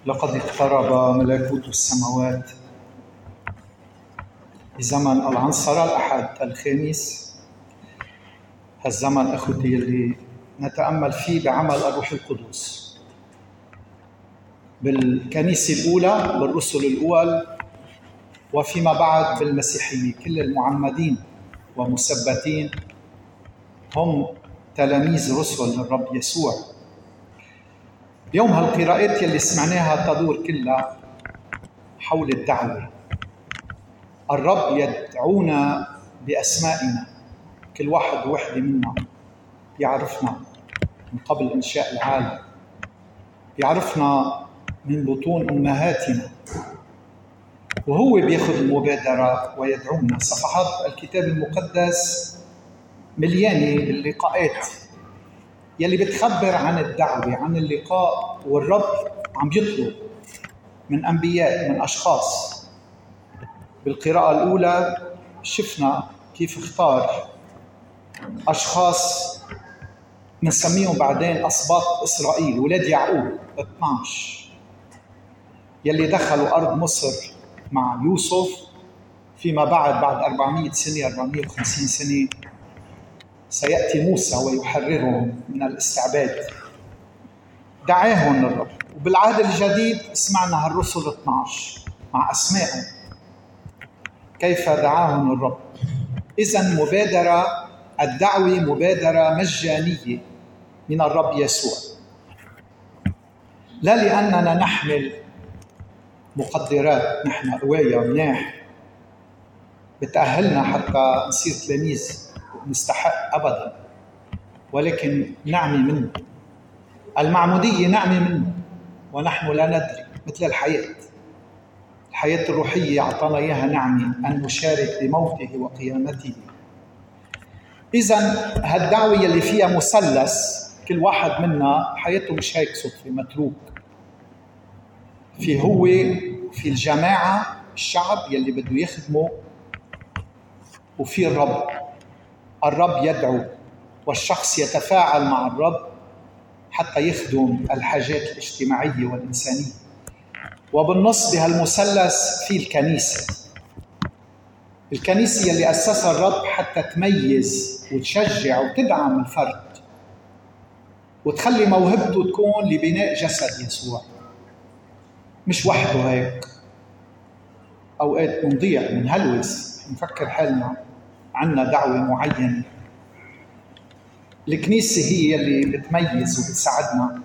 لقد اقترب ملكوت السماوات بزمن العنصرة الأحد الخامس. هالزمن أخوتي اللي نتأمل فيه بعمل الروح القدس بالكنيسة الأولى، بالرسل الأول، وفيما بعد بالمسيحية. كل المعمدين ومثبتين هم تلاميذ رسل للرب يسوع. اليوم هالقراءات يلي سمعناها تدور كلها حول الدعوة. الرب يدعونا بأسمائنا، كل واحد ووحدة منا يعرفنا من قبل إنشاء العالم، يعرفنا من بطون أمهاتنا، وهو بياخذ المبادرة ويدعونا. صفحات الكتاب المقدس مليانة باللقاءات يلي بتخبر عن الدعوة، عن اللقاء، والرب عم يطلب من أنبياء، من أشخاص. بالقراءة الأولى شفنا كيف اختار أشخاص نسميهم بعدين أسباط إسرائيل، ولاد يعقوب 12 يلي دخلوا أرض مصر مع يوسف. فيما بعد 400 سنة 450 سنة سيأتي موسى ويحررهم من الاستعباد. دعاهم الرب. وبالعهد الجديد سمعنا هالرسل 12 مع أسمائهم كيف دعاهم الرب. إذن مبادرة الدعوة مبادرة مجانية من الرب يسوع، لا لأننا نحمل مقدرات، نحن قوايا مناح بتأهلنا حتى نصير تلاميذ ونستحق أبدا، ولكن نعمة منه. المعمودية نعمة منه ونحن لا ندري، مثل الحياة الروحية أعطانا إياها نعمة أن نشارك بموته وقيامته. إذن هالدعوة يلي فيها مثلث، كل واحد منا حياته مش هيك صدفة متروك، في هو في الجماعة الشعب يلي بده يخدمه، وفي الرب يدعو، والشخص يتفاعل مع الرب حتى يخدم الحاجات الاجتماعية والإنسانية. وبالنص بهالمثلث في الكنيسة يلي أسسها الرب حتى تميز وتشجع وتدعم الفرد وتخلي موهبته تكون لبناء جسد يسوع، مش وحده هيك. أوقات منضيع من هلوس نفكر حالنا عنا دعوة معينة. الكنيسة هي اللي بتميز وبتساعدنا.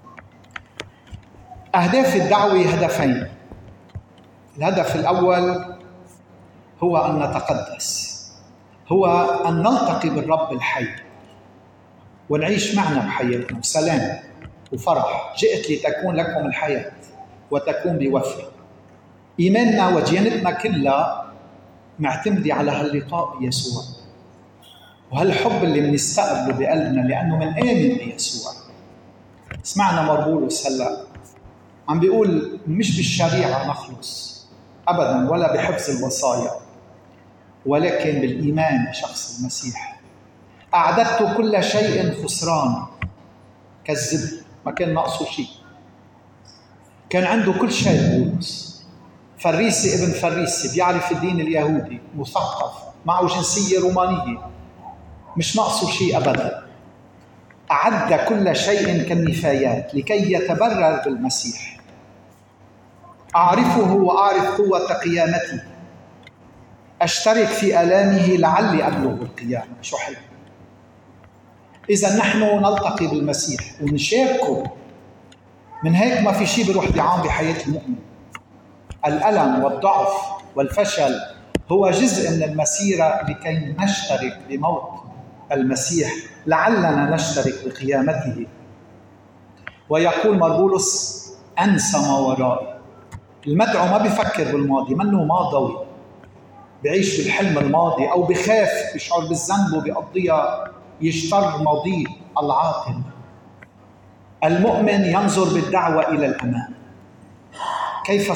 أهداف الدعوة هدفين. الهدف الأول هو أن نتقدس، هو أن نلتقي بالرب الحي ونعيش معنا بحياتنا بسلام وفرح. جئت لتكون لكم الحياة وتكون بوفر. إيماننا وديانتنا كلها معتمدة على هاللقاء بيسوع وهالحب اللي منستقبله بقلبنا لأنه منآمن بيسوع. سمعنا مربولوس هلأ عم بيقول مش بالشريعة نخلص أبداً ولا بحفظ الوصايا، ولكن بالإيمان بشخص المسيح. أعددت كل شيء خسران كالزبد، ما كان ناقصه شيء، كان عنده كل شيء. بولس فريسي ابن فريسي، بيعرف الدين اليهودي، مثقف، معه جنسية رومانية، مش ناقصه شيء أبداً. أعد كل شيء كالنفايات لكي يتبرر بالمسيح. أعرفه وأعرف قوة قيامته، أشترك في آلامه لعلي أبلغ القيامة. شو حلو. إذا نحن نلتقي بالمسيح ونشاركه، من هيك ما في شيء بيروح بعام بحياة المؤمن. الألم والضعف والفشل هو جزء من المسيرة لكي نشترك بموت المسيح لعلنا نشترك بقيامته. ويقول مربولوس أنسى ما ورائي. المدعو ما بيفكر بالماضي، منه ماضوي، بيعيش بالحلم الماضي أو بخاف، بيشعر بالذنب وبيقضيها يجتر ماضيه العاطل. المؤمن ينظر بالدعوة إلى الأمام، كيف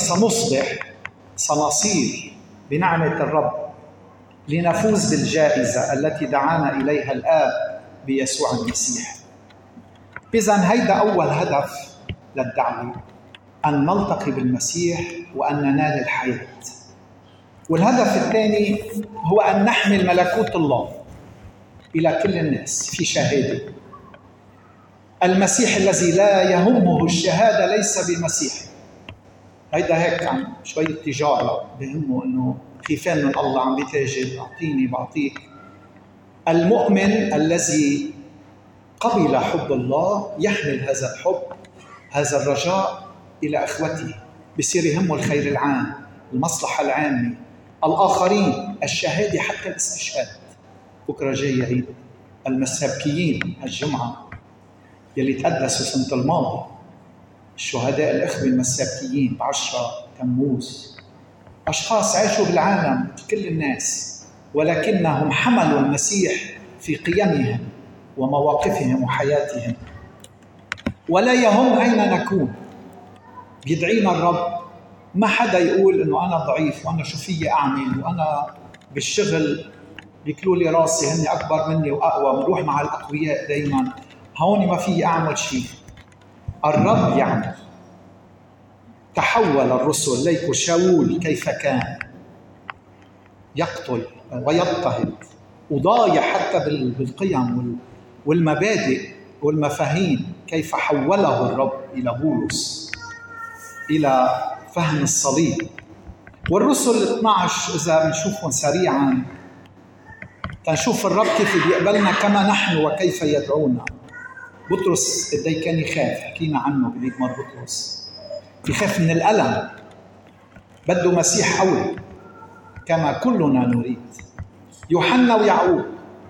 سنصير بنعمة الرب لنفوز بالجائزة التي دعانا إليها الآب بيسوع المسيح. إذن هيدا أول هدف للدعوة. أن نلتقي بالمسيح وأن ننال الحياة. والهدف الثاني هو أن نحمل ملكوت الله إلى كل الناس في شهادة. المسيح الذي لا يهمه الشهادة ليس بمسيح. هيدا هيك عم شوية تجارة، بهمه أنه خيفان من الله، عم بيتاجر، أعطيني بعطيك. المؤمن الذي قبل حب الله يحمل هذا الحب، هذا الرجاء إلى أخوته، بصير يهمه الخير العام، المصلحة العامة، الآخرين، الشهادة، حتى الاستشهاد. بكرة جاي عيد المسابكيين هالجمعة يلي تقدسوا سنة الماضي، الشهداء الإخوة المسابكيين ب10 تموز، أشخاص عاشوا بالعالم كل الناس، ولكنهم حملوا المسيح في قيمهم ومواقفهم وحياتهم. ولا يهم أين نكون، بيدعينا الرب. ما حدا يقول إنه أنا ضعيف وأنا شو فيي أعمل وأنا بالشغل بيكلوا لي راسي، هني أكبر مني وأقوى، بروح مع الأقوياء دايما، هون ما فيي أعمل شيء. الرب يعمل. تحول الرسل، ليكو شاول كيف كان يقتل ويضطهد وضايع حتى بالقيم والمبادئ والمفاهيم، كيف حوله الرب إلى بولس، إلى فهم الصليب. والرسل 12 إذا بنشوفهم سريعا تنشوف الرب كيف بيقبلنا كما نحن وكيف يدعونا. بطرس قد كان يخاف، حكينا عنه بهيك مرة. بطرس يخاف من الألم، بده مسيح قوي كما كلنا نريد. يوحنا ويعقوب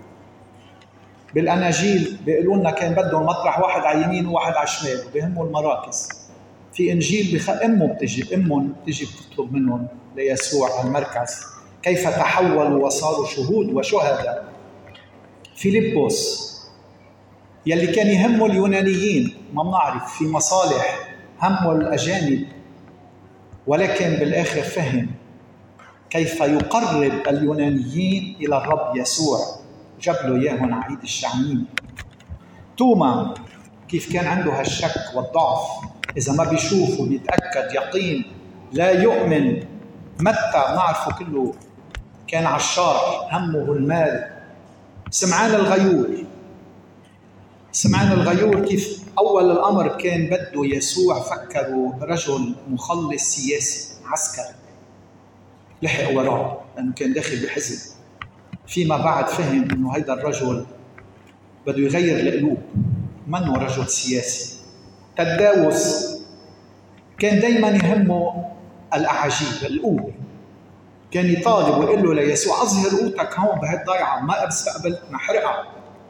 بالأناجيل بيقولوا لنا كان بدهم مطرح واحد على يمين وواحد على شمال، وبهموا المراكز. في إنجيل أمهم بتجي بتطلب منهم ليسوع المركز، كيف تحولوا وصاروا شهود وشهداء. فيلبس يلي كان يهمه اليونانيين، ما بنعرف، في مصالح، همه الأجانب، ولكن بالآخر فهم كيف يقرب اليونانيين إلى الرب يسوع، جاب له إياهم على عيد الشعمين. توما كيف كان عنده هالشك والضعف، إذا ما بيشوف وبيتأكد يقين لا يؤمن. متى نعرفه كله كان عشار، همه المال. سمعان الغيور كيف أول الأمر كان بده يسوع، فكروا رجل مخلص سياسي عسكري، لحق وراه لأنه كان داخل بحزب. فيما بعد فهم أنه هيدا الرجل بده يغير القلوب، منه رجل سياسي. تداوس كان دايما يهمه الأعاجيب، القوة، كان يطالب ويقول له ليسوع أظهر قوتك هون بهالضيعة، ما استقبلتنا حرقها.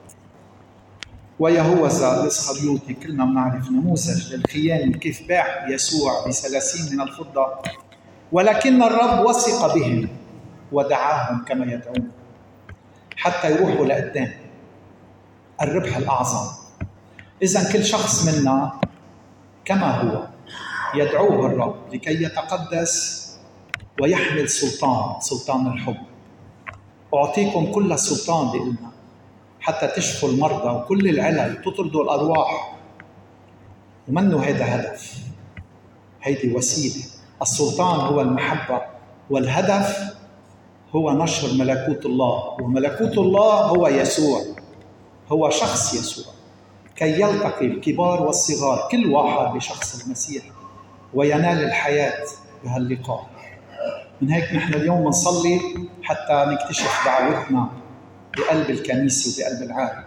ويهوذا الإسخريوطي كلنا بنعرف نموذج للخيانة، كيف باع يسوع ب30 من الفضة، ولكن الرب وثق بهم ودعاهم كما يدعون حتى يروحوا لقدام الربح الأعظم. إذن كل شخص منا كما هو يدعوه الرب لكي يتقدس ويحمل سلطان الحب. أعطيكم كل السلطان بإلنا حتى تشفوا المرضى وكل العلل، تطردوا الأرواح. ومنه هذا هدف، هيدي وسيلة. السلطان هو المحبة، والهدف هو نشر ملكوت الله، وملكوت الله هو يسوع، هو شخص يسوع، كي يلتقي الكبار والصغار كل واحد بشخص المسيح وينال الحياة بهاللقاء. من هيك نحن اليوم بنصلي حتى نكتشف دعوتنا بقلب الكنيسة وبقلب العالم.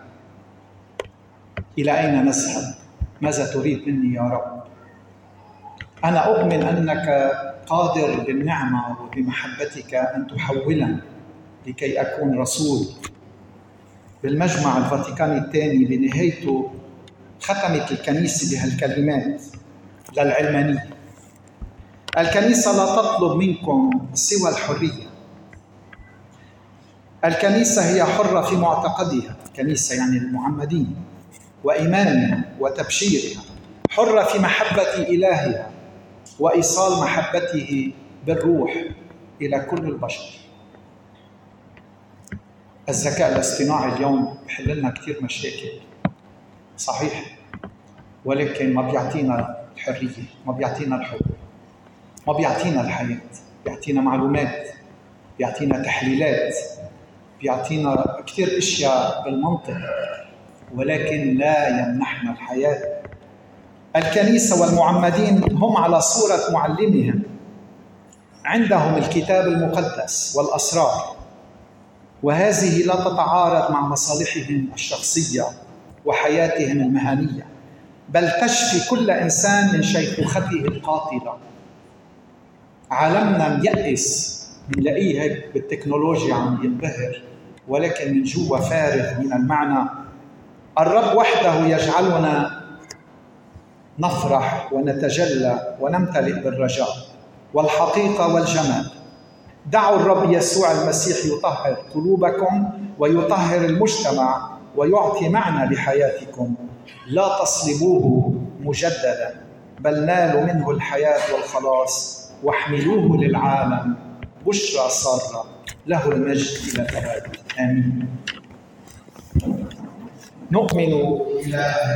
إلى أين نذهب؟ ماذا تريد مني يا رب؟ أنا أؤمن أنك قادر بالنعمة وبمحبتك أن تحولني لكي أكون رسول. بالمجمع الفاتيكاني الثاني بنهايته ختمت الكنيسة بهالكلمات للعلمانية: الكنيسة لا تطلب منكم سوى الحرية. الكنيسة هي حرة في معتقدها، الكنيسة يعني المعمدين، وإيمانها وتبشيرها، حرة في محبة إلهها وإيصال محبته بالروح إلى كل البشر. الذكاء الاصطناعي اليوم بحل لنا كثير مشاكل، صحيح، ولكن ما بيعطينا الحرية، ما بيعطينا الحب، ما بيعطينا الحياة، بيعطينا معلومات، بيعطينا تحليلات، بيعطينا كثير اشياء بالمنطق، ولكن لا يمنحنا الحياة. الكنيسة والمعمدين هم على صورة معلمهم، عندهم الكتاب المقدس والأسرار، وهذه لا تتعارض مع مصالحهم الشخصية وحياتهم المهنية، بل تشفي كل إنسان من شيخوخته القاتلة. عالمنا ميأس، بنلاقيه هيك بالتكنولوجيا عم ينبهر، ولكن من جوا فارغ من المعنى. الرب وحده يجعلنا نفرح ونتجلى ونمتلئ بالرجاء والحقيقة والجمال. دعوا الرب يسوع المسيح يطهر قلوبكم ويطهر المجتمع ويعطي معنى لحياتكم. لا تصلبوه مجددا، بل نالوا منه الحياة والخلاص، واحملوه للعالم بشرى سارة. له المجد إلى الأبد. آمين. نؤمن